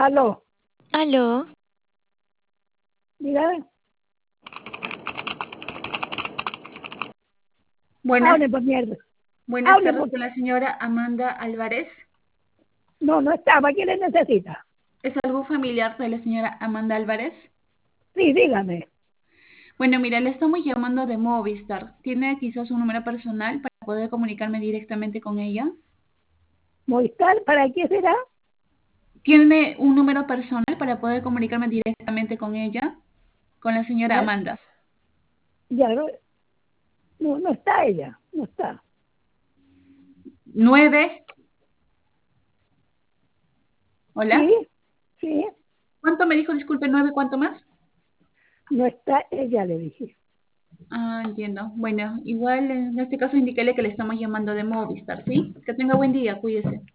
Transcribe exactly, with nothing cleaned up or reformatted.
Aló, Aló, diga, Buenas, hable por mierda. buenas Hable tardes por... con la señora Amanda Álvarez. No, no estaba. ¿Quién le necesita? ¿Es algo familiar de la señora Amanda Álvarez? Sí, dígame. Bueno, mira, le estamos llamando de Movistar. ¿Tiene quizás un número personal para poder comunicarme directamente con ella? Movistar, ¿para qué será? ¿Tiene un número personal para poder comunicarme directamente con ella? Con la señora Ya, Amanda. ya no, no, no está ella, no está. Nueve. Sí, Hola. sí, ¿Cuánto me dijo? Disculpe, nueve, ¿cuánto más? no está ella, le dije. Ah, entiendo. Bueno, igual en este caso indíquele que le estamos llamando de Movistar, ¿sí? Que tenga buen día, cuídese.